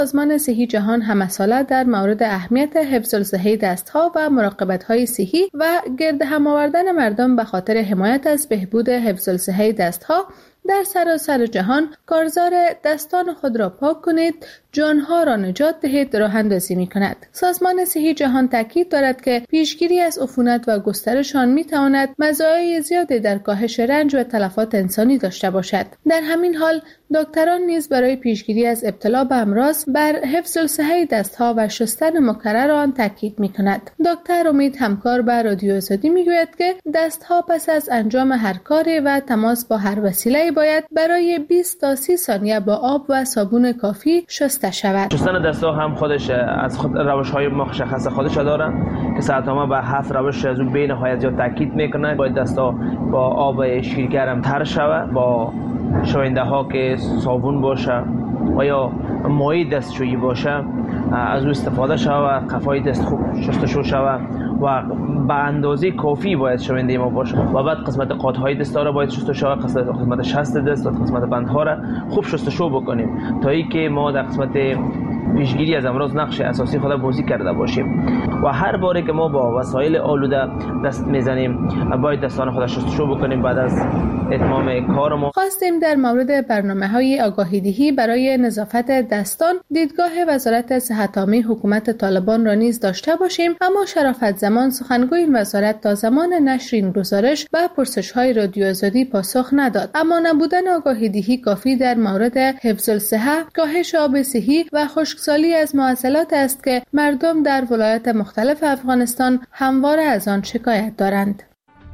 سازمان صحی جهان هم مسئله در مورد اهمیت حفظ الصحه دستها و مراقبت‌های صحی و گرد هم آوردن مردم به خاطر حمایت از بهبود حفظ الصحه دستها در سراسر جهان کارزار دستان خود را پاک کنید، جانها را نجات دهید راه اندازی می‌کند. سازمان صحی جهان تاکید دارد که پیشگیری از عفونت و گسترش آن می‌تواند مزایای زیادی در کاهش رنج و تلفات انسانی داشته باشد. در همین حال دکتران نیز برای پیشگیری از ابتلا به امراض بر حفظ الصحه دستها و شستن مکرر آن تاکید می‌کند. دکتر امید همکار به رادیو آزادی می‌گوید که دستها پس از انجام هر کاری و تماس با هر وسیله باید برای 20 تا 30 ثانیه با آب و صابون کافی شسته شود. شستن دست‌ها هم خودش از خود روش‌های مشخص خودش داره که ساعت‌ها به 7 روش از اون بین نهایت زیاد تاکید می‌کنه. باید دست‌ها با آب شیرگرم تر شود، با شوینده ها که صابون باشه و یا مایع دستشویی باشه از او استفاده شود، قفای دست خوب شستشو شود و به اندازه کافی باید شوینده ما باشه و بعد قسمت قاطهای دست را باید شستشو شود، قسمت شست دست و قسمت بندها را خوب شستشو بکنیم تا اینکه ما در قسمت پیشگیری از امراض نقش اساسی خود بازی کرده باشیم و هر باری که ما با وسایل آلوده دست میزنیم باید دستان خود شستشو بکنیم بعد از اتمام کارمون. خواستیم در مورد برنامه‌های آگاهی‌دهی برای نظافت دستان دیدگاه وزارت صحت عامه حکومت طالبان را نیز داشته باشیم، اما شرافت زمان سخنگوی این وزارت تا زمان نشر این گزارش و پرسش‌های رادیو آزادی پاسخ نداد. اما نبودن آگاهی‌دهی کافی در مورد حفظ الصحه، کاهش آب صحی و خشکسالی از معضلات است که مردم در ولایات مختلف افغانستان همواره از آن شکایت دارند.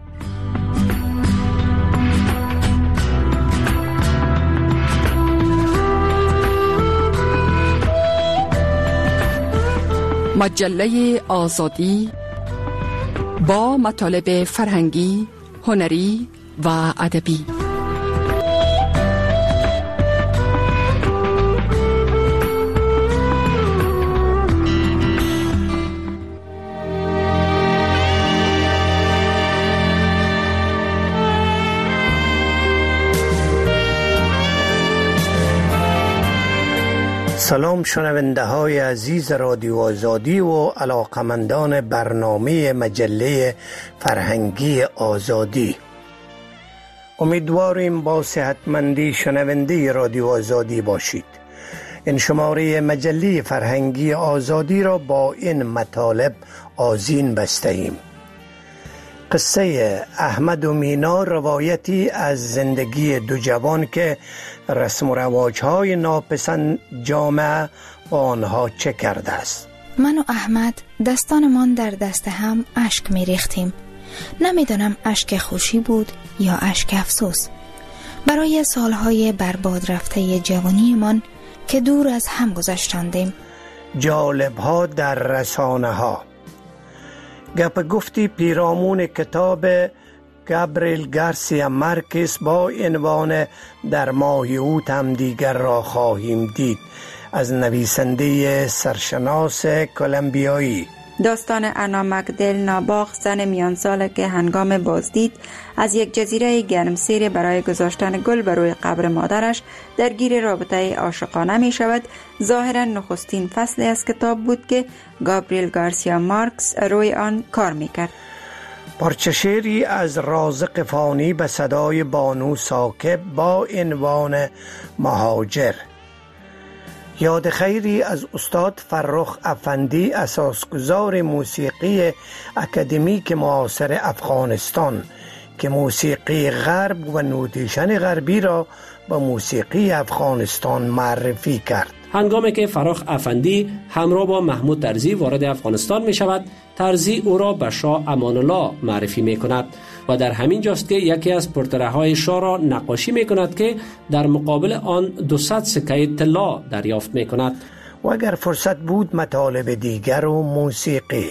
مجله آزادی با مطالب فرهنگی، هنری و ادبی. سلام شنونده های عزیز رادیو آزادی و علاقمندان برنامه مجله فرهنگی آزادی. امیدواریم با صحتمندی شنونده رادیو آزادی باشید. این شماره مجله فرهنگی آزادی را با این مطالب آذین بسته ایم. قصه احمد و مینا روایتی از زندگی دو جوان که رسم و رواج‌های ناپسند جامعه با آنها چه کرده است. من و احمد دستانمان در دست هم اشک می ریختیم. نمیدانم اشک خوشی بود یا اشک افسوس برای سالهای برباد رفته جوانیمان که دور از هم گذشتاندیم. جالب‌ها در رسانه ها. گپ گفتی پیرامون کتاب گابریل گارسیا مارکز با عنوان در ماه اوت هم دیگر را خواهیم دید از نویسنده سرشناس کلمبیایی. داستان انا مکدل ناباغ، زن میان ساله که هنگام بازدید از یک جزیره گرمسیر برای گذاشتن گل بر روی قبر مادرش درگیر رابطه عاشقانه می شود، ظاهرا نخستین فصلی از کتاب بود که گابریل گارسیا مارکز روی آن کار می کرد. پارچه شعری از رازق فانی به صدای بانو ساکب با عنوان مهاجر. یاد خیری از استاد فرخ افندی، اساسگزار موسیقی اکادمیک معاصر افغانستان که موسیقی غرب و نوتیشن غربی را به موسیقی افغانستان معرفی کرد. هنگامی که فرخ افندی همراه با محمود ترزی وارد افغانستان می شود، ترزی او را به شاه امان الله معرفی می کند و در همین جاست که یکی از پورتره های شاه را نقاشی می کند که در مقابل آن 200 سکه طلا دریافت می کند. و اگر فرصت بود مطالب دیگر و موسیقی.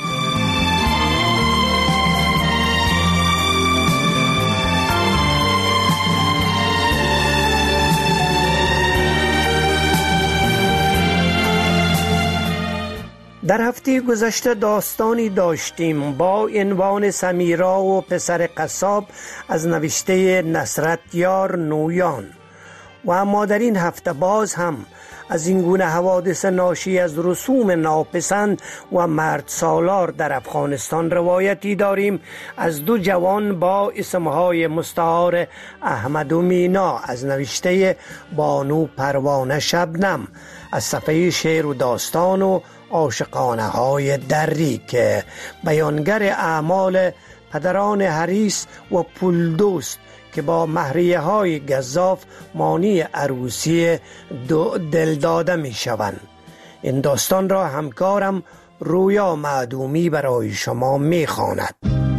در هفته گذشته داستانی داشتیم با عنوان سمیرا و پسر قصاب از نوشته نصرت یار نویان و اما در این هفته باز هم از این گونه حوادث ناشی از رسوم ناپسند و مرد سالار در افغانستان روایتی داریم از دو جوان با اسمهای مستعار احمد و مینا از نوشته بانو پروانه شبنم از صفحه شعر و داستان و عاشقانه های دری که بیانگر اعمال پدران حریص و پولدوست که با مهریه های گزاف مانی عروسی دل داده می شوند. این داستان را همکارم رویا معدومی برای شما می خواند.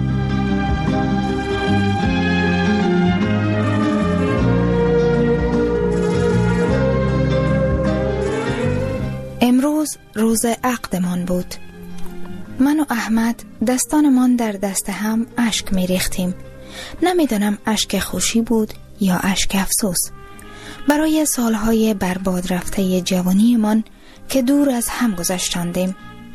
امروز روز عقدمان بود. من و احمد دستانمان در دست هم اشک می ریختیم. نمیدانم اشک خوشی بود یا اشک افسوس برای سالهای برباد رفته جوانیمان که دور از هم گذشتاندیم.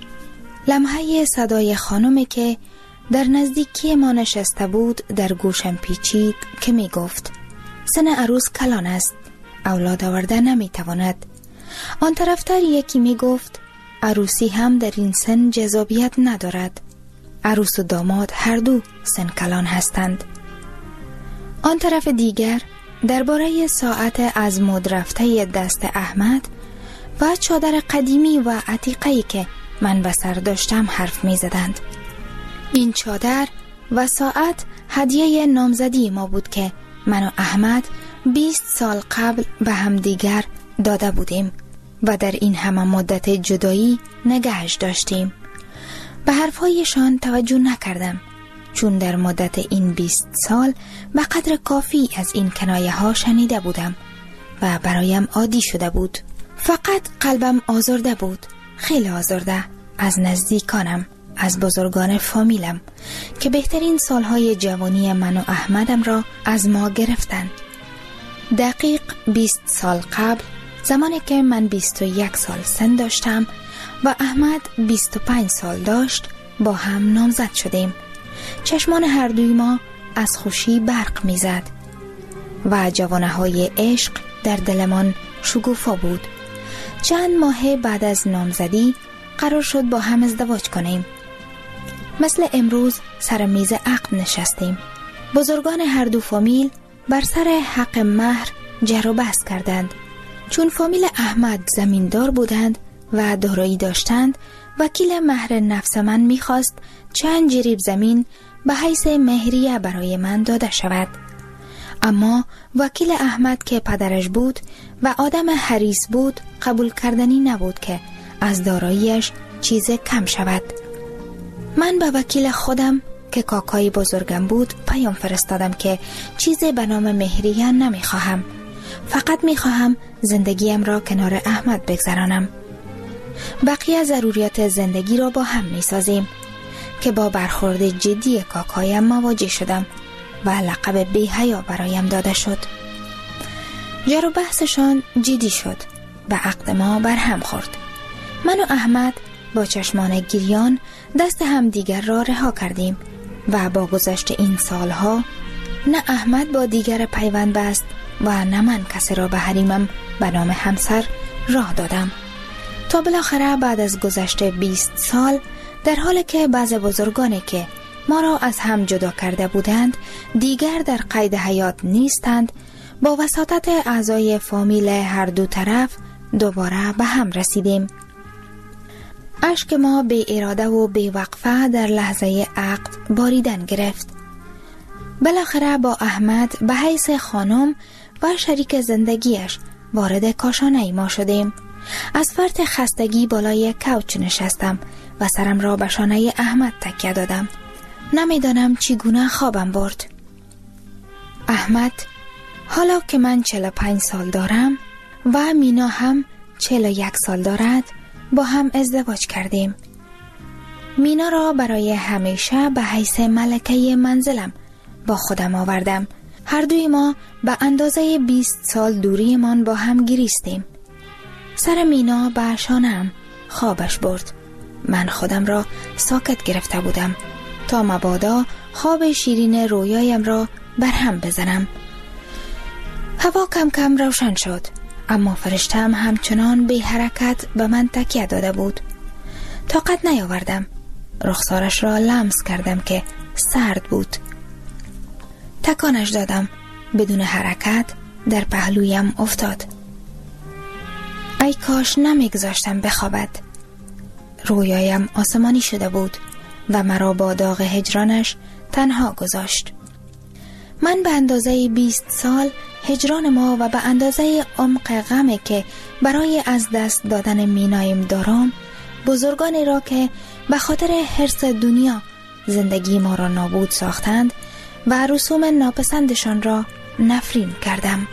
لمحه صدای خانمی که در نزدیکی ما نشسته بود در گوشم پیچید که می گفت سن عروس کلان است، اولاد آورده نمی تواند. آن طرفتر یکی می گفت عروسی هم در این سن جذابیت ندارد، عروس و داماد هر دو سن کلان هستند. آن طرف دیگر درباره ساعت از مد رفته دست احمد و چادر قدیمی و عتیقه‌ای که من به سر داشتم حرف می زدند. این چادر و ساعت هدیه نامزدی ما بود که من و احمد 20 سال قبل به هم دیگر داده بودیم و در این همه مدت جدایی نگهش داشتیم. به حرفهایشان توجه نکردم چون در مدت این 20 سال به قدر کافی از این کنایه ها شنیده بودم و برایم عادی شده بود. فقط قلبم آزرده بود، خیلی آزرده، از نزدیکانم، از بزرگان فامیلم که بهترین سالهای جوانی من و احمدم را از ما گرفتند. دقیق 20 سال قبل، زمانی که من 21 سال سن داشتم و احمد 25 سال داشت، با هم نامزد شدیم. چشمان هر دوی ما از خوشی برق میزد و جوانه های عشق در دلمان شگوفا بود. چند ماه بعد از نامزدی قرار شد با هم ازدواج کنیم. مثل امروز سر میز عقد نشستیم. بزرگان هر دو فامیل بر سر حق مهر جر و بحث کردند. چون فامیل احمد زمیندار بودند و دارایی داشتند، وکیل مهر نفس من میخواست چند جریب زمین به حیث مهریه برای من داده شود. اما وکیل احمد که پدرش بود و آدم حریص بود قبول کردنی نبود که از داراییش چیز کم شود. من به وکیل خودم که کاکای بزرگم بود پیام فرستادم که چیزی به نام مهریه نمیخواهم، فقط میخواهم زندگیم را کنار احمد بگذرانم. بقیه ضروریات زندگی را با هم میسازیم که با برخورد جدی کاکایم مواجه شدم و لقب بی‌حیا برایم داده شد. جر و بحثشان جدی شد و عقد ما بر هم خورد. من و احمد با چشمان گریان دست هم دیگر را رها کردیم و با گذشت این سالها نه احمد با دیگر پیوند بست و نه من کسی را به حریمم به نام همسر راه دادم. تا بالاخره بعد از گذشت 20 سال، در حالی که بعض بزرگانی که ما را از هم جدا کرده بودند دیگر در قید حیات نیستند، با وساطت اعضای فامیل هر دو طرف دوباره به هم رسیدیم. اشک ما بی اراده و بی وقفه در لحظه عقد باریدن گرفت. بالاخره با احمد به حیث خانم و شریک زندگیش وارد کاشانه ما شدیم. از فرط خستگی بالای کوچ نشستم و سرم را به شانه احمد تکیه دادم. نمیدانم چگونه خوابم برد. احمد، حالا که من 45 سال دارم و مینا هم 41 سال دارد، با هم ازدواج کردیم. مینا را برای همیشه به حیث ملکه منزلم با خودم آوردم. هر دوی ما به اندازه 20 سال دوریمان با هم گریستیم. سر مینا به شانه‌ام خوابش برد. من خودم را ساکت گرفته بودم تا مبادا خواب شیرین رویایم را برهم بزنم. هوا کم کم روشن شد. اما فرشته‌ام همچنان بی حرکت به من تکیه داده بود. طاقت نیاوردم. رخسارش را لمس کردم که سرد بود. تکانش دادم. بدون حرکت در پهلویم افتاد. ای کاش نمیگذاشتم بخوابد. رویایم آسمانی شده بود و مرا با داغ هجرانش تنها گذاشت. من به اندازه 20 سال هجران ما و به اندازه عمق غمی که برای از دست دادن مینایم دارم، بزرگانی را که به خاطر حرص دنیا زندگی ما را نابود ساختند و رسوم ناپسندشان را نفرین کردم.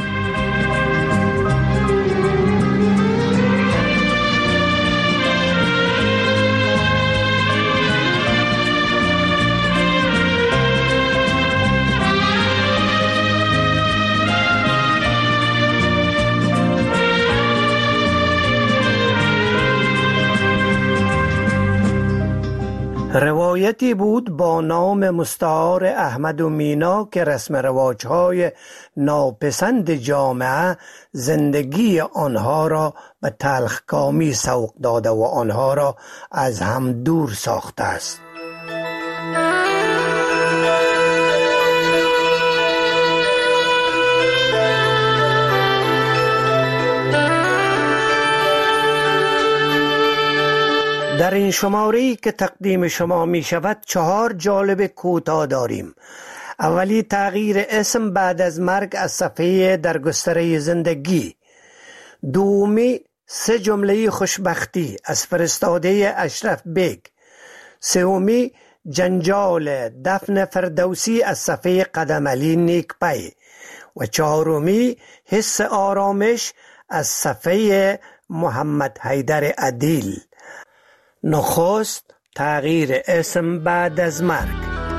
روایتی بود با نام مستعار احمد و مینا که رسم رواجهای ناپسند جامعه زندگی آنها را به تلخکامی سوق داده و آنها را از هم دور ساخته است. در این شماری که تقدیم شما می شود 4 جالب کوتاه داریم. اولی تغییر اسم بعد از مرگ از صفحه در گستره زندگی. دومی 3 جمله خوشبختی از فرستاده اشرف بیگ. سومی جنجال دفن فردوسی از صفحه قدم علی نیکپی. و 4می حس آرامش از صفحه محمد حیدر عدیل. نخست تغییر اسم بعد از مرگ.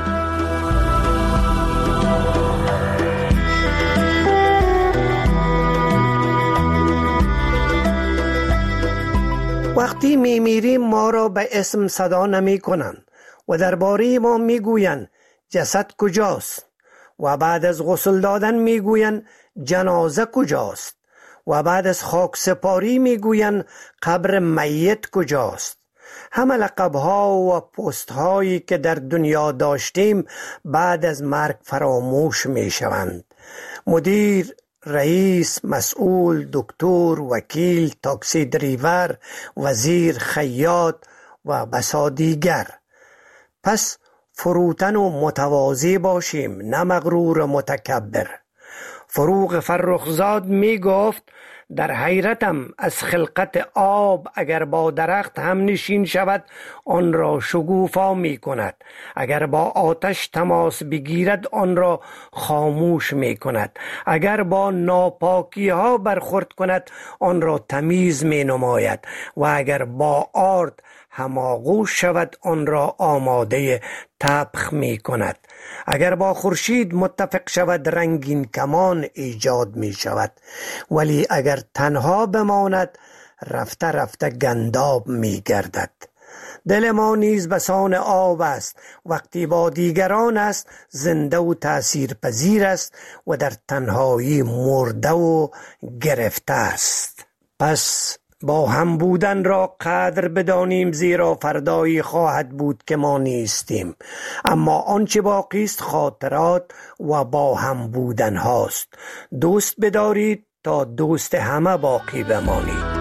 وقتی میمیریم ما را به اسم صدا نمی کنند و درباره ما میگویند جسد کجاست و بعد از غسل دادن میگویند جنازه کجاست و بعد از خاک سپاری میگویند قبر میت کجاست. همه لقب‌ها و پست‌هایی که در دنیا داشتیم بعد از مرگ فراموش می‌شوند. مدیر، رئیس، مسئول، دکتر، وکیل، تاکسی دریور، وزیر، خیاط و بسا دیگر. پس فروتن و متواضع باشیم، نه مغرور و متکبر. فروغ فرخزاد می گفت در حیرتم از خلقت آب، اگر با درخت هم نشین شود آن را شگوفا می کند، اگر با آتش تماس بگیرد آن را خاموش می کند، اگر با ناپاکی ها برخورد کند آن را تمیز می نماید و اگر با آرد هماغوش شود آن را آماده طبخ می کند. اگر با خورشید متفق شود رنگین کمان ایجاد می شود، ولی اگر تنها بماند رفته رفته گنداب می گردد. دل ما نیز بسان آب است، وقتی با دیگران است زنده و تأثیر پذیر است و در تنهایی مرده و گرفته است. پس با هم بودن را قدر بدانیم، زیرا فردایی خواهد بود که ما نیستیم، اما آنچه باقی است خاطرات و با هم بودن هاست. دوست بدارید تا دوست همه باقی بمانید.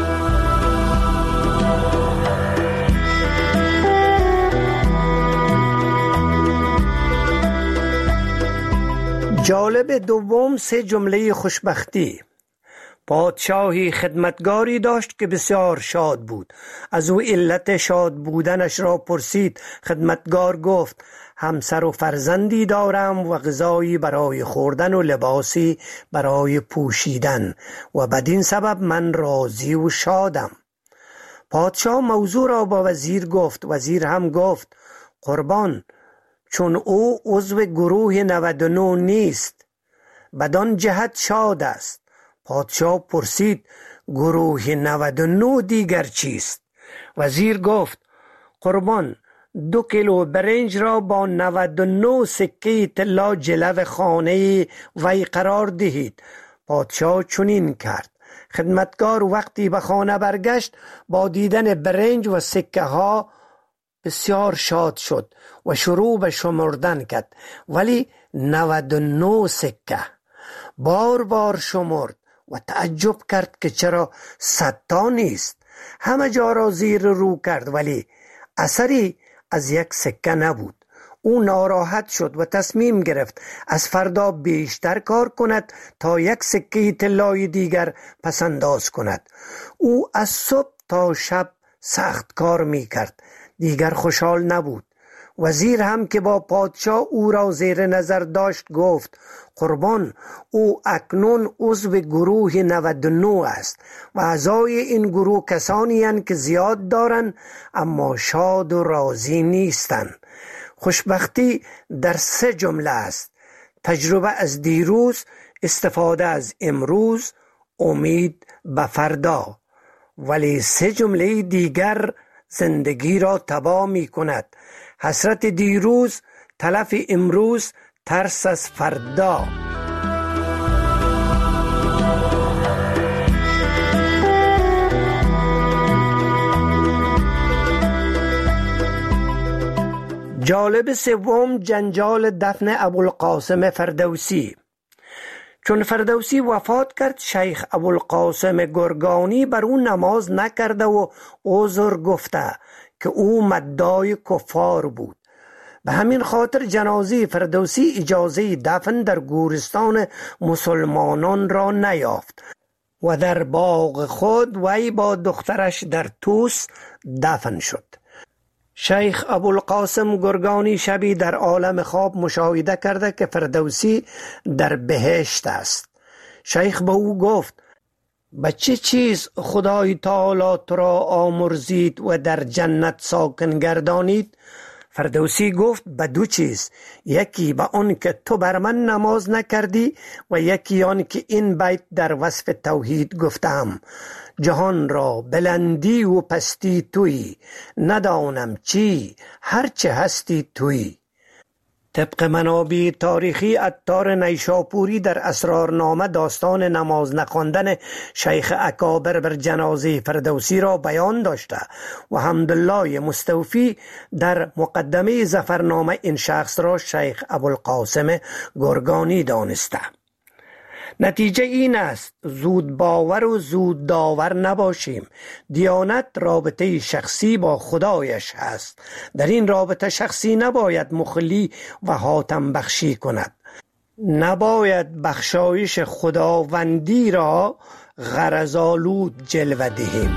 جالب دوم 3 جمله خوشبختی. پادشاهی خدمتگاری داشت که بسیار شاد بود. از او علت شاد بودنش را پرسید. خدمتگار گفت همسر و فرزندی دارم و غذایی برای خوردن و لباسی برای پوشیدن و بدین سبب من راضی و شادم. پادشاه موضوع را با وزیر گفت. وزیر هم گفت قربان، چون او عضو گروه 99 نیست بدان جهت شاد است. پادشاه پرسید گروه 99 دیگر چیست؟ وزیر گفت قربان، 2 کیلو برنج را با 99 سکه طلا جلو خانه وی قرار دهید. پادشاه چنین کرد. خدمتگار وقتی به خانه برگشت با دیدن برنج و سکه ها بسیار شاد شد و شروع به شمردن کرد، ولی 99 سکه. بار بار شمرد و تعجب کرد که چرا 100 تا نیست. همه جا را زیر رو کرد ولی اثری از یک سکه نبود. او ناراحت شد و تصمیم گرفت از فردا بیشتر کار کند تا یک سکه طلای دیگر پسنداز کند. او از صبح تا شب سخت کار می کرد. دیگر خوشحال نبود. وزیر هم که با پادشاه او را زیر نظر داشت گفت قربان، او اکنون عضو گروه 99 است و اعضای این گروه کسانی هستند که زیاد دارند اما شاد و راضی نیستند. خوشبختی در 3 جمله است: تجربه از دیروز، استفاده از امروز، امید به فردا. ولی 3 جمله دیگر زندگی را تباه می کند: حسرت دیروز، تلف امروز، ترس از فردا. جالب سوم، جنجال دفن ابوالقاسم فردوسی. چون فردوسی وفات کرد، شیخ ابوالقاسم گرگانی بر او نماز نکرده و عذر گفته که او مدعای کفار بود. به همین خاطر جنازه فردوسی اجازه دفن در گورستان مسلمانان را نیافت و در باغ خود وی با دخترش در توس دفن شد. شیخ ابوالقاسم گرگانی شبی در عالم خواب مشاهده کرده که فردوسی در بهشت است. شیخ به او گفت به چه چیز خدای تعالی تو را آمرزید و در جنت ساکن گردانید؟ فردوسی گفت به 2 چیز، یکی به آن که تو بر من نماز نکردی و یکی آن که این بیت در وصف توحید گفتم: جهان را بلندی و پستی تویی، ندانم چی، هرچه هستی تویی. طبق منابع تاریخی عطار نیشاپوری در اسرارنامه داستان نماز نخواندن شیخ اکابر بر جنازه فردوسی را بیان داشته و حمدالله مستوفی در مقدمه ظفرنامه این شخص را شیخ ابوالقاسم گرگانی دانسته. نتیجه این است زود باور و زود داور نباشیم. دیانت رابطه شخصی با خدایش هست. در این رابطه شخصی نباید مخلی و حاتم بخشی کند. نباید بخشایش خداوندی را غرض‌آلود جلوه دهیم.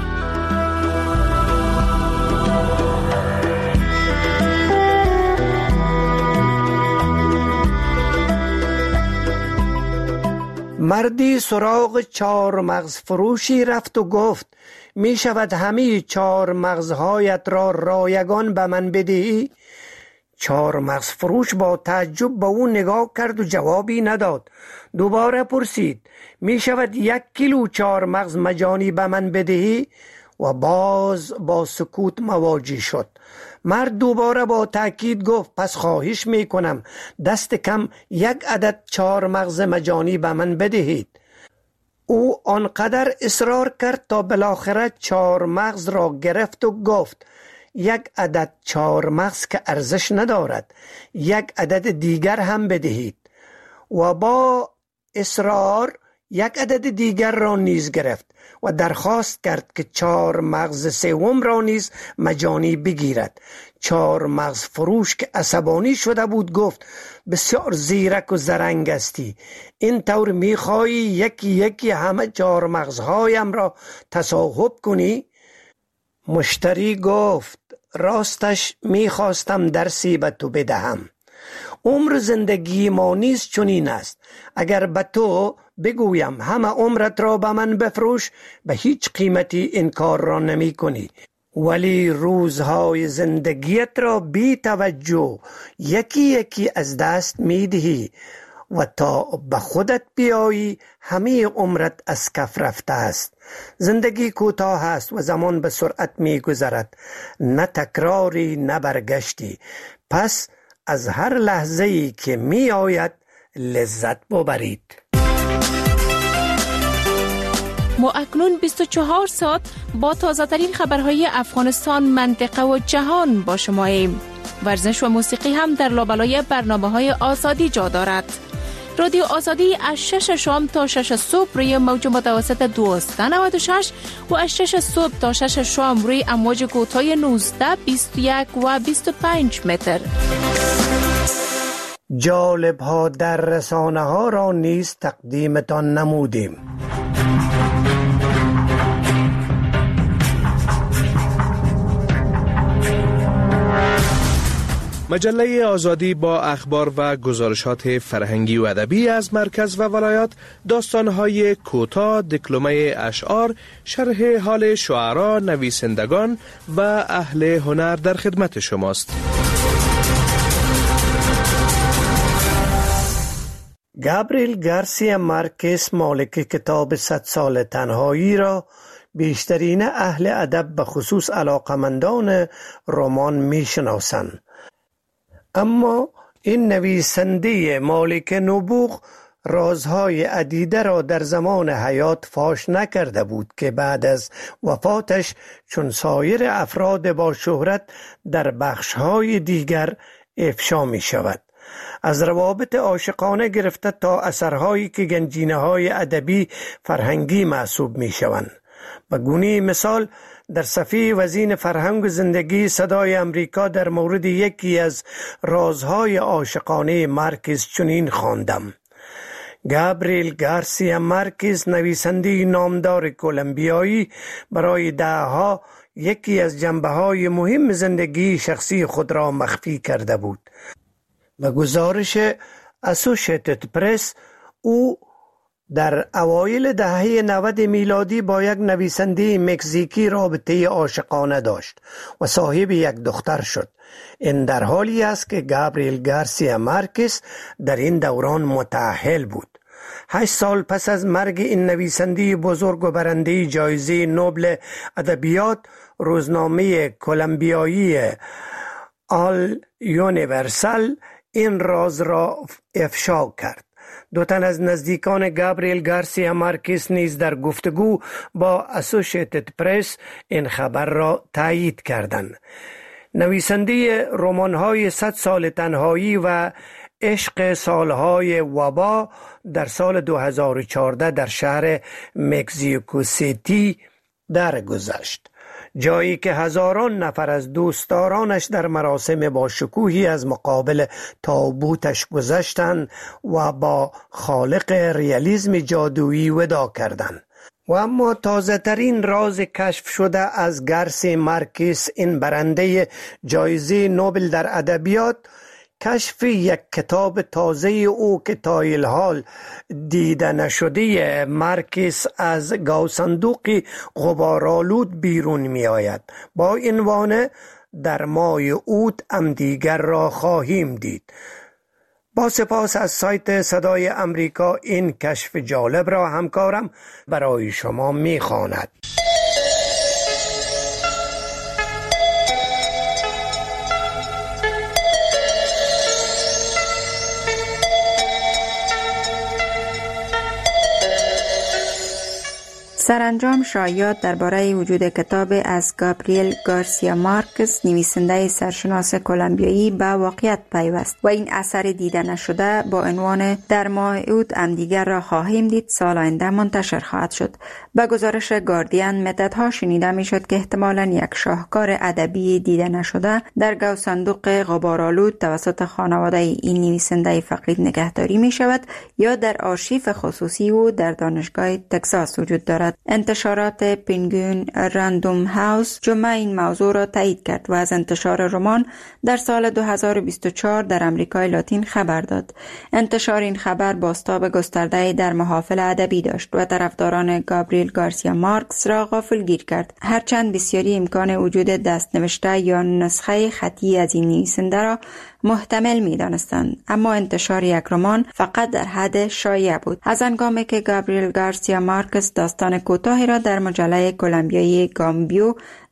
مردی سراغ 4 مغز فروشی رفت و گفت می شود همه 4 مغزهایت را رایگان به من بدهی؟ 4 مغز فروش با تعجب به او نگاه کرد و جوابی نداد. دوباره پرسید می شود 1 کیلو 4 مغز مجانی به من بدهی؟ و باز با سکوت مواجه شد. مرد دوباره با تأکید گفت پس خواهش میکنم دست کم 1 عدد 4 مغز مجانی به من بدهید. او آنقدر اصرار کرد تا بالاخره 4 مغز را گرفت و گفت 1 عدد 4 مغز که ارزش ندارد، 1 عدد دیگر هم بدهید. و با اصرار 1 عدد دیگر را نیز گرفت و درخواست کرد که 4 مغز سوم را نیز مجانی بگیرد. 4 مغز فروش که عصبانی شده بود گفت بسیار زیرک و زرنگ استی، این طور میخوایی یکی یکی همه 4 مغزهایم را تصاحب کنی؟ مشتری گفت راستش میخواستم درسی به تو بدهم. عمر زندگی ما نیز چنین است. اگر به تو بگویم همه عمرت را به من بفروش، به هیچ قیمتی این کار را نمی کنی. ولی روزهای زندگیت را بی توجه یکی یکی از دست می دهی و تا به خودت بیایی همه عمرت از کف رفته است. زندگی کوتاه است و زمان به سرعت می گذرد، نه تکراری نه برگشتی. پس از هر لحظه‌ای که می آید لذت ببرید. ما اکنون 24 ساعت با تازه ترین خبرهای افغانستان، منطقه و جهان با شماییم. ورزش و موسیقی هم در لابلای برنامه‌های آزادی جا دارد. رادیو آزادی از 6 شام تا 6 صبح روی موج متوسط 1296 و از 6 صبح تا 6 شام روی امواج کوتاه 19، 21 و 25 متر. جالب ها در رسانه ها را نیز تقدیمتان نمودیم. مجله آزادی با اخبار و گزارشات فرهنگی و ادبی از مرکز و ولایات، داستان‌های کوتاه، دکلمه اشعار، شرح حال شعرا، نویسندگان و اهل هنر در خدمت شماست. گابریل گارسیا مارکز، مالک کتاب 100 سال تنهایی، را بیشترین اهل ادب به خصوص علاقمندان رمان میشناسند. اما این نویسنده مالک نبوغ رازهای عدیده را در زمان حیات فاش نکرده بود که بعد از وفاتش چون سایر افراد با شهرت در بخشهای دیگر افشا می شود. از روابط عاشقانه گرفته تا اثرهایی که گنجینه‌های ادبی فرهنگی محسوب می شوند. به گونه مثال در صفحه وزین فرهنگ و زندگی صدای امریکا در مورد یکی از رازهای عاشقانه مارکز چنین خواندم: گابریل گارسیا مارکز، نویسنده نامدار کلمبیایی، برای دهه‌ها یکی از جنبه‌های مهم زندگی شخصی خود را مخفی کرده بود. به گزارش اسوشیتد پرس، او در اوایل دهه 90 میلادی با یک نویسنده مکزیکی رابطه عاشقانه داشت و صاحب یک دختر شد. این در حالی است که گابریل گارسیا مارکز در این دوران متأهل بود. 8 سال پس از مرگ این نویسنده بزرگ و برنده جایزه نوبل ادبیات، روزنامه کلمبیایی آل یونیورسال این راز را افشا کرد. 2 تن از نزدیکان گابریل گارسیا مارکز نیز در گفتگو با اسوشیتد پرس این خبر را تایید کردند. نویسنده رمان‌های 100 سال تنهایی و عشق سالهای وبا در سال 2014 در شهر مکزیکو سیتی درگذشت، جایی که هزاران نفر از دوستدارانش در مراسم با شکوهی از مقابل تابوتش گذشتند و با خالق ریالیسم جادویی وداع کردند. و اما تازه ترین راز کشف شده از گارسیا مارکز، این برنده جایزه نوبل در ادبیات، کشف یک کتاب تازه او که تا الحال دیده نشده مارکز از گاوصندوق غبارآلود بیرون می آید. با این عنوان در ماه اوت همدیگر را خواهیم دید. با سپاس از سایت صدای امریکا این کشف جالب را همکارم برای شما می خواند. سرانجام شایعات درباره وجود کتاب از گابریل گارسیا مارکز، نویسنده سرشناس کلمبیایی، به واقعیت پیوست و این اثر دیده نشده با عنوان در ماه اوت همدیگر را خواهیم دید سال آینده منتشر خواهد شد. به گزارش گاردین، مدتها شنیده میشد که احتمالاً یک شاهکار ادبی دیده نشده در گاوصندوق غبارآلود توسط خانواده این نویسنده فقید نگهداری می شود یا در آرشیو خصوصی او در دانشگاه تگزاس وجود دارد. انتشارات پنگوین راندوم هاوس جمعه این موضوع را تایید کرد و از انتشار رمان در سال 2024 در امریکای لاتین خبر داد. انتشار این خبر بازتاب گسترده در محافل ادبی داشت و طرفداران گابریل گارسیا مارکز را غافلگیر کرد، هرچند بسیاری امکان وجود دستنوشته یا نسخه خطی از این نویسنده را محتمل می دانستند، اما انتشار یک رمان فقط در حد شایعه بود. از هنگامی که گابریل گارسیا مارکز داستان کوتاهی را در مجله کلمبیایی گامبیو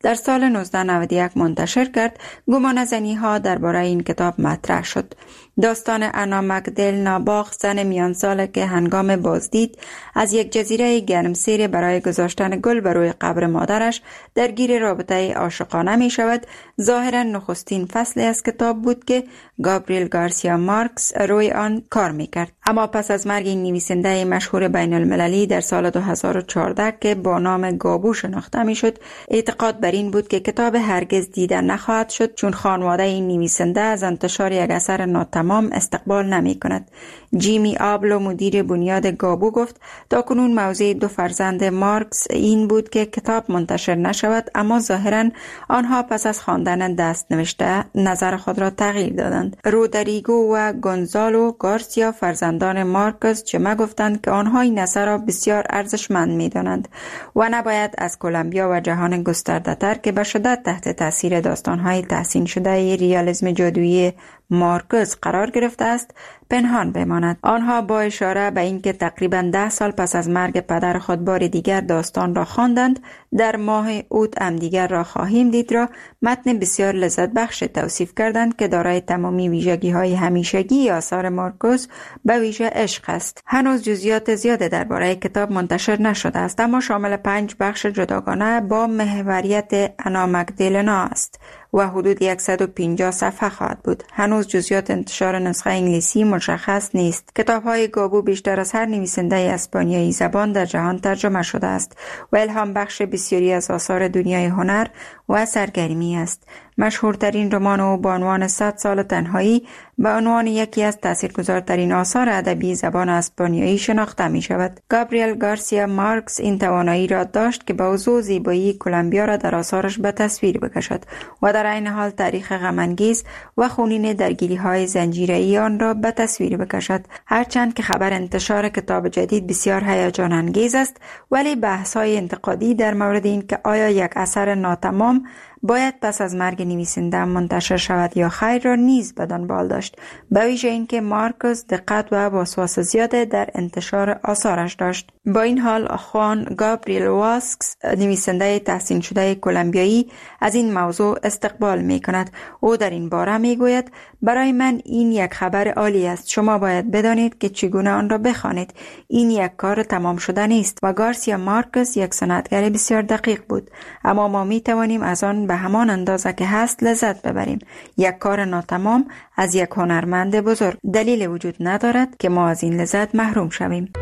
در سال 1991 منتشر کرد، گمان زنی ها درباره این کتاب مطرح شد. داستان انا مکدل ناباغ، زن میان ساله که هنگام بازدید از یک جزیره گرمسیر برای گذاشتن گل بر روی قبر مادرش درگیر رابطه عاشقانه می شود، ظاهرا نخستین فصل از کتاب بود که گابریل گارسیا مارکس روی آن کار می کرد. اما پس از مرگ این نویسنده مشهور بین المللی در سال 2014 که با نام گابو شناخته می شد، اعتقاد بر این بود که کتاب هرگز دیده نخواهد شد، چون خانواده این نویسنده از انتشار یک اثر ناتمام استقبال نمی کند. جیمی آبلو، مدیر بنیاد گابو، گفت تاکنون موضع 2 فرزند مارکس این بود که کتاب منتشر نشود، اما ظاهرا آنها پس از خواندن دست نوشته نظر خود را تغییر دادند. رودریگو و گونزالو گارسیا، فرزندان مارکس، چه گفتند که آنها این اثر را بسیار ارزشمند می دانند و نباید از کلمبیا و جهان گسترده تر که به شدت تحت تاثیر داستان‌های تحسین شده ریالیسم جادویی مارکس قرار گرفته است پنهان بماند. آنها با اشاره به اینکه تقریباً 10 سال پس از مرگ پدر خود بار دیگر داستان را خواندند، در ماه اوت همدیگر را خواهیم دید را متن بسیار لذت بخش توصیف کردند که دارای تمامی ویژگی‌های همیشگی آثار مارکس به ویژه عشق است. هنوز جزئیات زیاده درباره کتاب منتشر نشده است، اما شامل 5 بخش جداگانه با محوریت انا مکدلنا است و حدود 150 صفحه خواهد بود. هنوز جزئیات انتشار نسخه انگلیسی مشخص نیست. کتاب‌های گابو بیشتر از هر نویسنده اسپانیایی زبان در جهان ترجمه شده است و الهام بخش بسیاری از آثار دنیای هنر و سرگرمی است. مشهورترین رمان او با عنوان 100 سال تنهایی به عنوان یکی از تاثیرگذارترین آثار ادبی زبان اسپانیایی شناخته می شود. گابریل گارسیا مارکس این توانایی را داشت که با اوضاع زیبایی کلمبیا را در آثارش به تصویر بکشد و در عین حال تاریخ غم‌انگیز و خونین درگیری‌های زنجیره‌ای آن را به تصویر بکشد. هرچند که خبر انتشار کتاب جدید بسیار هیجان انگیز است، ولی بحث‌های انتقادی در مورد این که آیا یک اثر ناتمام باید پس از مرگ نویسنده منتشر شود یا خیر را نیز به دنبال داشت، به ویژه اینکه مارکس دقت و وسواس زیاد در انتشار آثارش داشت. با این حال خوان گابریل واسکس، نویسنده تحسین شده کلمبیایی، از این موضوع استقبال می کند. او در این باره می گوید برای من این یک خبر عالی است. شما باید بدانید که چگونه آن را بخوانید. این یک کار تمام شده نیست و گارسیا مارکس یک صنعتگر بسیار دقیق بود، اما ما می توانیم از آن به همان اندازه که هست لذت ببریم. یک کار ناتمام از یک هنرمند بزرگ دلیل وجود ندارد که ما از این لذت محروم شویم.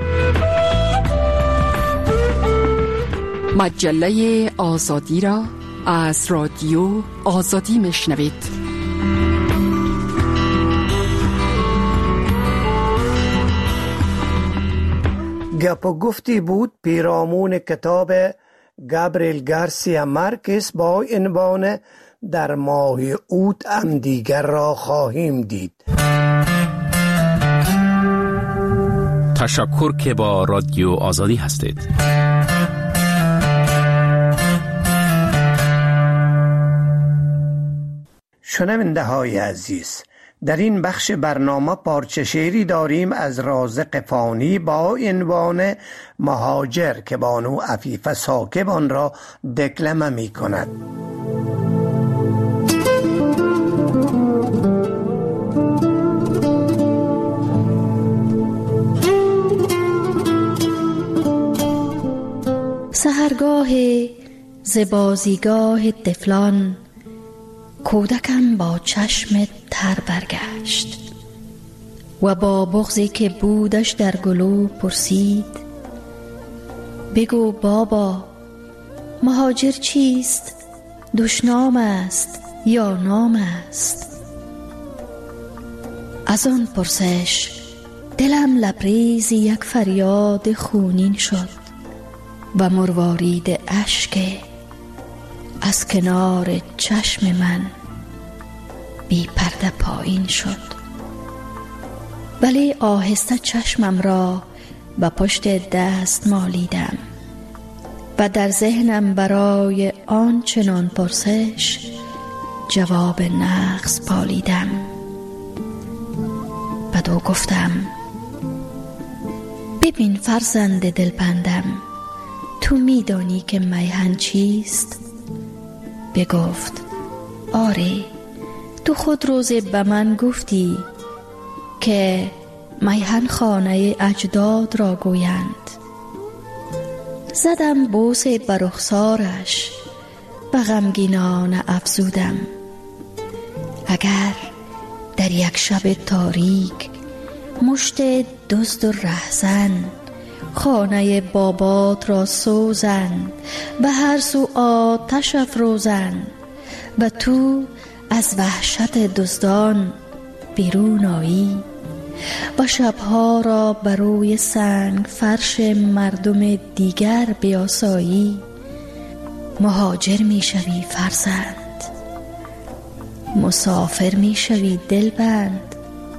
مجله آزادی را از رادیو آزادی میشنوید. گپ و گفتی بود پیرامون کتاب گابریل گارسیا مارکس با عنوان در ماه اوت هم دیگر را خواهیم دید. تشکر که با رادیو آزادی هستید. شنونده های عزیز، در این بخش برنامه پارچه شعری داریم از رازق فانی با عنوان مهاجر که بانو عفیفه ساکب آن را دکلمه می کند. سحرگاه زبازیگاه طفلان، کودکم با چشم تر برگشت و با بغضی که بودش در گلو پرسید: بگو بابا، مهاجر چیست؟ دشنام است یا نام است؟ از آن پرسش دلم لبریز یک فریاد خونین شد و مروارید اشک از کنار چشم من بی پرده پایین شد. ولی آهسته چشمم را به پشت دست مالیدم و در ذهنم برای آن چنان پرسش جواب نقص پالیدم. بعدو گفتم: ببین فرزند دلبندم، تو میدانی که میهن چیست؟ بگفت آره، تو خود روزی به من گفتی که میهن خانه اجداد را گویند. زدم بوسه بر رخسارش، به غمگینانه افزودم اگر در یک شب تاریک مشت دزد و رهزن خانه بابات را سوزند، به هر سو آتش افروزند، و تو از وحشت دزدان بیرون آیی و شبها را بر روی سنگ فرش مردم دیگر بیاسایی، مهاجر می شوی فرزند، مسافر می شوی دلبند.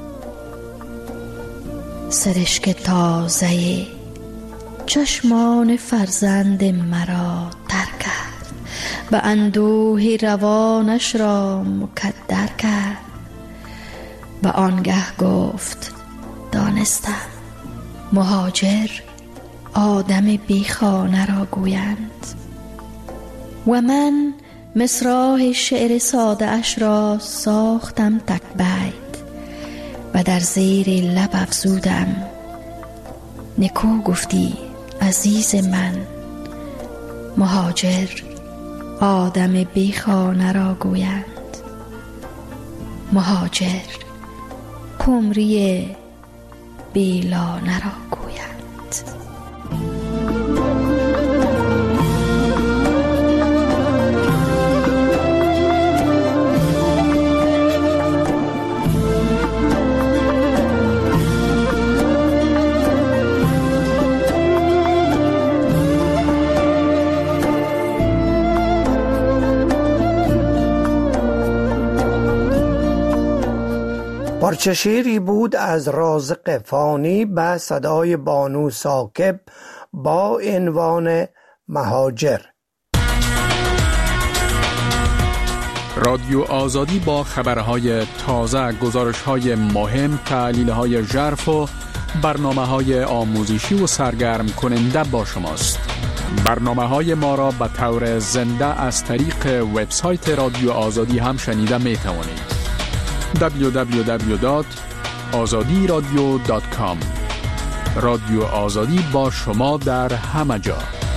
سرشک تازه چشمان فرزند مرا تر کرد، به اندوه روانش را مکدر کرد. و آنگه گفت دانستم مهاجر آدم بیخانه را گویند. و من مصرع شعر ساده اش را ساختم تک بیت و در زیر لب افزودم نکو گفتی عزیز من، مهاجر آدم بیخانه را گویند. مهاجر قمری بیلانه را گویند. پارچه شعری بود از رازق فانی به صدای بانو ثاقب با عنوان مهاجر. رادیو آزادی با خبرهای تازه، گزارشهای مهم، تحلیلهای ژرف و برنامه‌های آموزشی و سرگرم کننده با شماست. برنامه‌های ما را به طور زنده از طریق وبسایت رادیو آزادی هم شنیده می توانید. www.azadiradio.com. رادیو آزادی با شما در همه جا.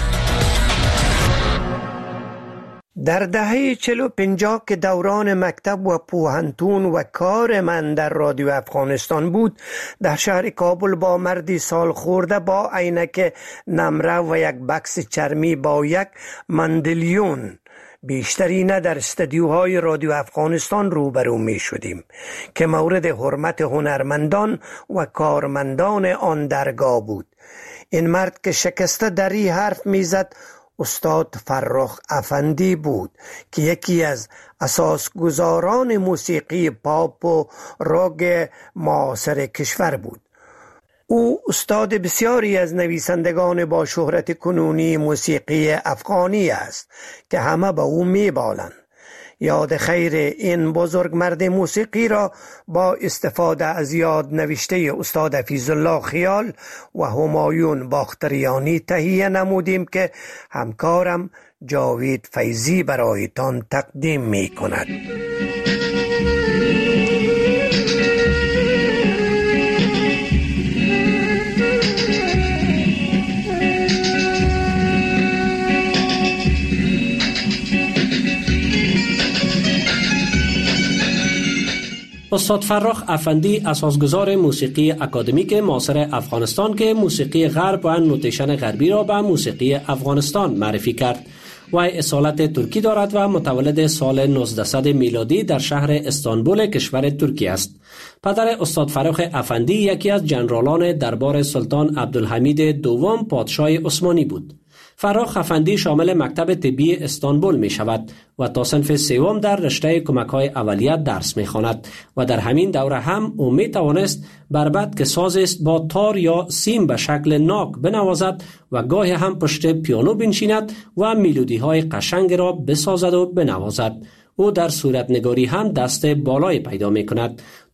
در دهه 40-50 که دوران مکتب و پوهنتون و کار من در رادیو افغانستان بود، در شهر کابل با مردی سال خورده با عینک نمره و یک بکس چرمی با یک مندلیون بیشتری نه در استدیوهای رادیو افغانستان روبرو می شدیم که مورد حرمت هنرمندان و کارمندان آن درگاه بود. این مرد که شکسته دری حرف می زد استاد فرخ افندی بود که یکی از اساسگزاران موسیقی پاپ و راگ معاصر کشور بود. او استاد بسیاری از نویسندگان با شهرت کنونی موسیقی افغانی است که همه به او میبالند. یاد خیر این بزرگ مرد موسیقی را با استفاده از یاد نوشته استاد حفیظ الله خیال و همایون باختریانی تهیه نمودیم که همکارم جاوید فیضی برایتان تقدیم می کند. استاد فرخ افندی اساسگزار موسیقی اکادمیک معاصر افغانستان که موسیقی غرب و نوتیشن غربی را به موسیقی افغانستان معرفی کرد. وی اصالت ترکی دارد و متولد سال 1900 میلادی در شهر استانبول کشور ترکیه است. پدر استاد فرخ افندی یکی از جنرالان دربار سلطان عبدالحمید دوم پادشاه عثمانی بود. فرخ افندی شامل مکتب طبی استانبول می شود و تا صنف سوم در رشته کمک‌های اولیه درس می خواند و در همین دوره هم او می توانست بربط که ساز است با تار یا سیم به شکل ناک بنوازد و گاهی هم پشت پیانو بنشیند و میلودی های قشنگ را بسازد و بنوازد. او در صورتنگاری هم دست بالای پیدا می کند.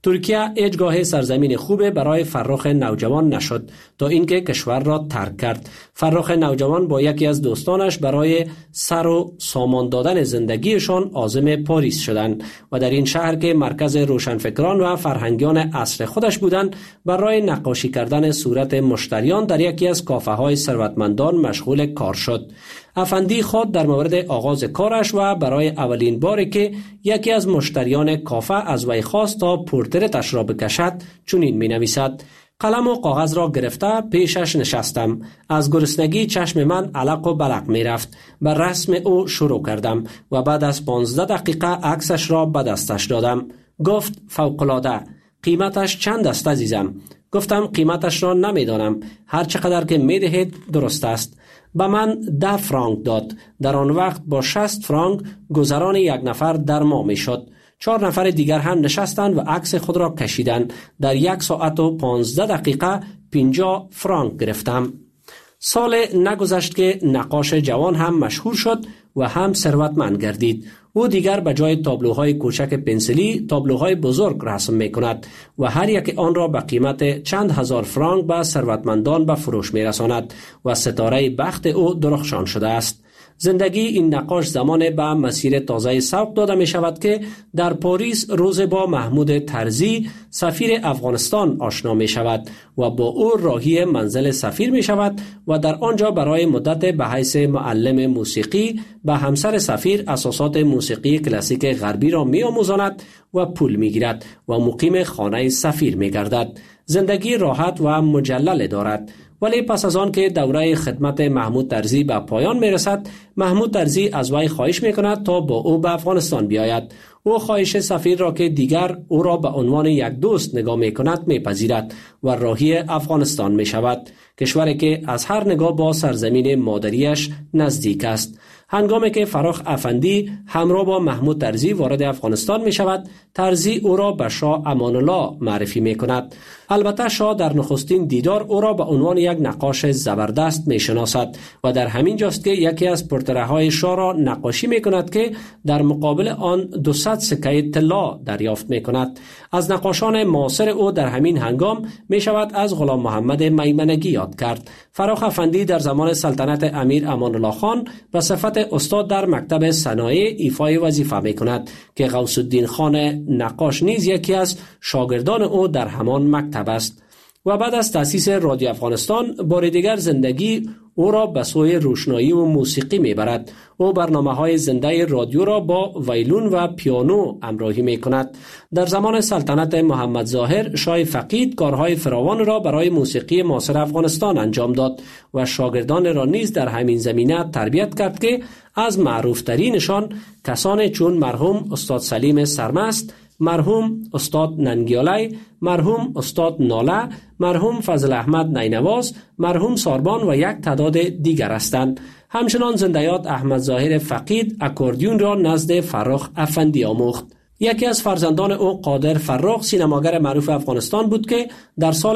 ترکیه هیچگاه سرزمین خوب برای فرخ نوجوان نشد تا اینکه کشور را ترک کرد. فرخ نوجوان با یکی از دوستانش برای سر و سامان دادن زندگیشان عازم پاریس شدند و در این شهر که مرکز روشنفکران و فرهنگیان عصر خودش بودند برای نقاشی کردن صورت مشتریان در یکی از کافه های ثروتمندان مشغول کار شد. افندی خود در مورد آغاز کارش و برای اولین باری که یکی از مشتریان کافه از وی خواست تا پورترتش را بکشد چنین می نویسد: قلم و کاغذ را گرفته پیشش نشستم. از گرسنگی چشم من علق و بلق می رفت. بر رسم او شروع کردم و بعد از 15 دقیقه عکسش را به دستش دادم. گفت فوق‌العاده. قیمتش چند است عزیزم؟ گفتم قیمتش را نمیدانم. هر چقدر که می دهید درست است. به من 10 فرانک داد. در آن وقت با 60 فرانک گذران یک نفر در ماه می شد. 4 نفر دیگر هم نشستند و عکس خود را کشیدند. در 1 ساعت و 15 دقیقه 50 فرانک گرفتم. سال نگذشت که نقاش جوان هم مشهور شد و هم ثروتمند گردید. او دیگر به جای تابلوهای کوچک پنسلی تابلوهای بزرگ رسم می کند و هر یک آن را به قیمت چند هزار فرانک به ثروتمندان به فروش می رساند و ستاره بخت او درخشان شده است. زندگی این نقاش زمان به مسیر تازه سوق داده می شود که در پاریس روز با محمود ترزی سفیر افغانستان آشنا می شود و با او راهی منزل سفیر می شود و در آنجا برای مدت به حیث معلم موسیقی به همسر سفیر اساسات موسیقی کلاسیک غربی را می آموزاند و پول می گیرد و مقیم خانه سفیر می گردد. زندگی راحت و مجلل دارد. ولی پس از آن که دوره خدمت محمود ترزی به پایان می رسد، محمود ترزی از وی خواهش می کند تا با او به افغانستان بیاید. او خواهش سفیر را که دیگر او را به عنوان یک دوست نگاه می کند می پذیرد و راهی افغانستان می شود، کشوری که از هر نگاه با سرزمین مادریش نزدیک است. هنگامی که فرخ افندی همراه با محمود ترزی وارد افغانستان می شود، ترزی او را به شاه امان الله معرفی می کند. البته شاه در نخستین دیدار او را به عنوان یک نقاش زبردست می شناسد و در همین جاست که یکی از پورتره‌های شاه را نقاشی می کند که در مقابل آن 200 سکه طلا دریافت می کند. از نقاشان معاصر او در همین هنگام می شود از غلام محمد میمنگی یاد کرد. فرخ افندی در زمان سلطنت امیر امان الله خان به صفت استاد در مکتب صنایع ایفای وظیفه می کند که غوث الدین خان نقاش نیز یکی از شاگردان او در همان مکتب است. و بعد از تأسیس رادیو افغانستان بار دیگر زندگی او را به سوی روشنایی و موسیقی میبرد. او برنامه‌های زنده رادیو را با ویلون و پیانو همراهی میکند. در زمان سلطنت محمد ظاهر شاه فقید کارهای فراوان را برای موسیقی معاصر افغانستان انجام داد و شاگردان را نیز در همین زمینه تربیت کرد که از معروفترینشان کسانی چون مرحوم استاد سلیم سرمست، مرحوم استاد ننگیالی، مرحوم استاد ناله، مرحوم فضل احمد نینواز، مرحوم ساربان و یک تعداد دیگر هستند. همچنان زنده‌یاد احمد ظاهر فقید اکوردیون را نزد فرخ افندی آموخت. یکی از فرزندان او قادر فرخ سینماگر معروف افغانستان بود که در سال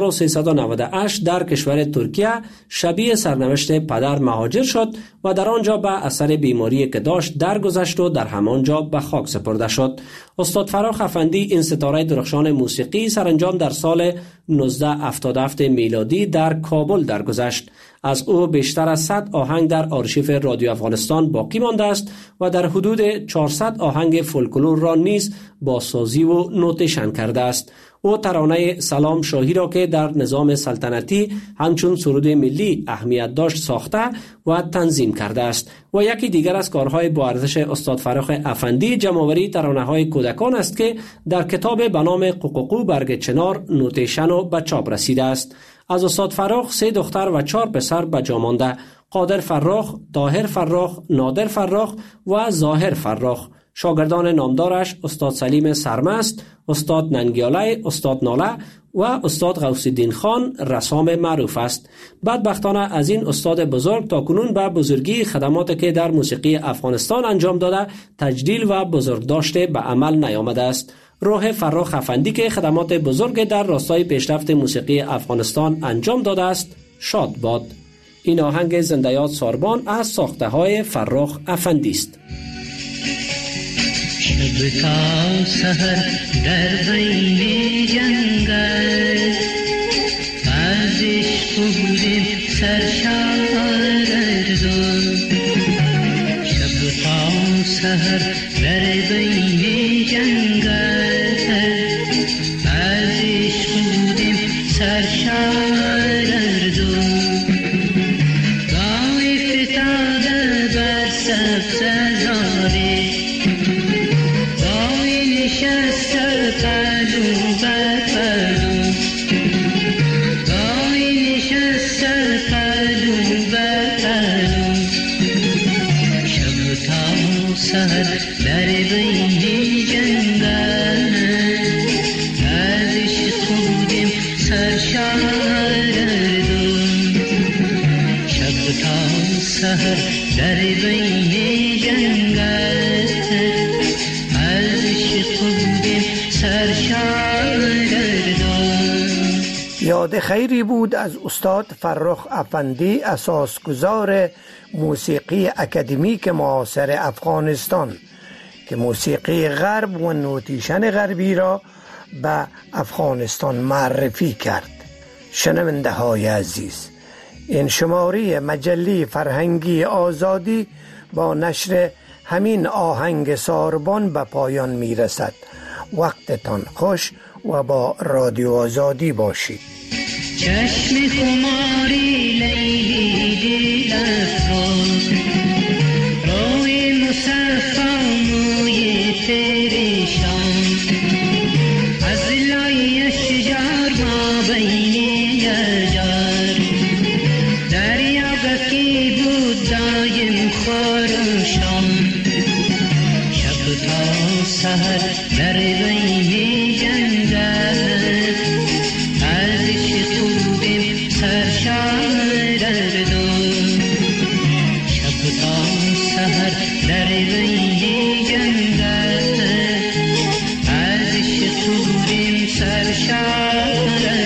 1398 در کشور ترکیه شبیه سرنوشت پدر مهاجر شد و در آنجا به اثر بیماری که داشت درگذشت و در همانجا به خاک سپرده شد. استاد فرخ افندی این ستاره درخشان موسیقی سرانجام در سال 1977 میلادی در کابل درگذشت. از او بیشتر از 100 آهنگ در آرشیف رادیو افغانستان باقی مانده است و در حدود 400 آهنگ فولکلور را نیز بازسازی و نوتیشن کرده است. او ترانه سلام شاهی را که در نظام سلطنتی همچون سرود ملی اهمیت داشت ساخته و تنظیم کرده است و یکی دیگر از کارهای با ارزش استاد فرخ افندی جمع‌آوری ترانه‌های کودکان است که در کتاب به نام قوقوقو برگ چنار نوتیشن و به چاپ رسیده است. از استاد فرخ 3 دختر و 4 پسر به جا مانده: قادر فرخ، طاهر فرخ، نادر فرخ و ظاهر فرخ. شاگردان نامدارش استاد سلیم سرمست، استاد ننگیالی، استاد ناله و استاد غوث الدین خان رسام معروف است. بدبختانه از این استاد بزرگ تاکنون به بزرگی خدماتی که در موسیقی افغانستان انجام داده تجلیل و بزرگ داشته به عمل نیامده است. روح فرخ افندی که خدمات بزرگ در راستای پیشرفت موسیقی افغانستان انجام داده است شاد باد. این آهنگ زنده‌یاد ساربان از ساخته های فرخ افندی است. شب شب تا سحر در بین جنگل از عشق بودیم سرشاردون شب تا سحر در بین جنگل از عشق بودیم سرشاردون گاهی فتاده بر سبز زاری گاهی نشسته پهلو بر پهلو گاهی نشسته پهلو بر پهلو شب تا سحر در بین جنگل از عشق بودیم سرشاردون شب تا سحر در بین جنگل از عشق بودیم سرشاردون. یاد خیری بود از استاد فرخ افندی، اساسگزار موسیقی اکادمیک معاصر افغانستان که موسیقی غرب و نوتیشن غربی را به افغانستان معرفی کرد. شنونده های عزیز، این شماره مجله فرهنگی آزادی با نشر همین آهنگ ساربان به پایان می رسد. وقتتان خوش و با رادیو آزادی باشید. چشم خماری لیلی دل افروز روی مصفا موی پریشان از لای اشجار ما بین اشجار دریا بکی بود دایم خروشان شب تا سحر در بین جنگل از عشق بودیم سرشاردون شب تا سحر در بین جنگل از عشق بودیم سرشاردون.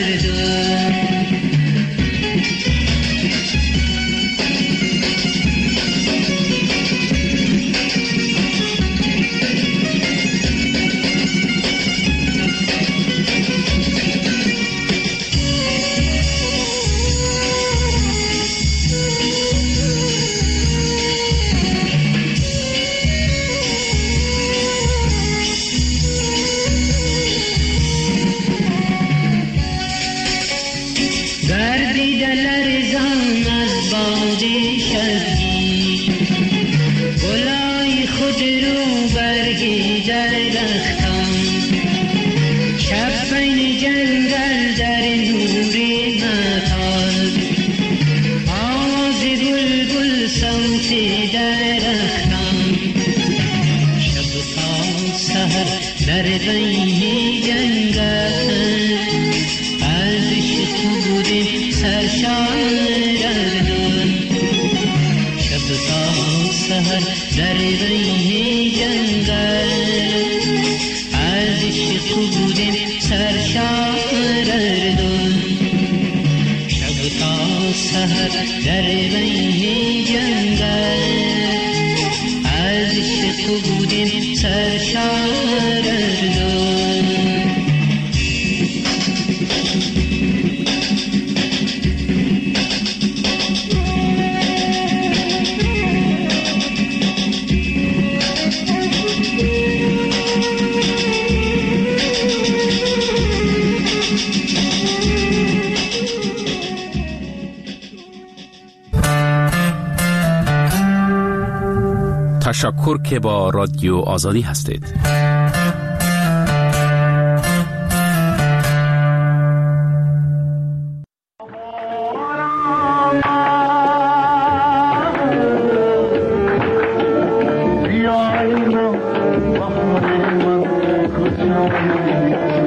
در بین جنگل از عشق بودیم سرشاردون شب تا سحر در بین جنگل از عشق بودیم سرشاردون شب تا سحر در بین جنگل از عشق بودیم سرشاردون. تشکر که با رادیو آزادی هستید. یا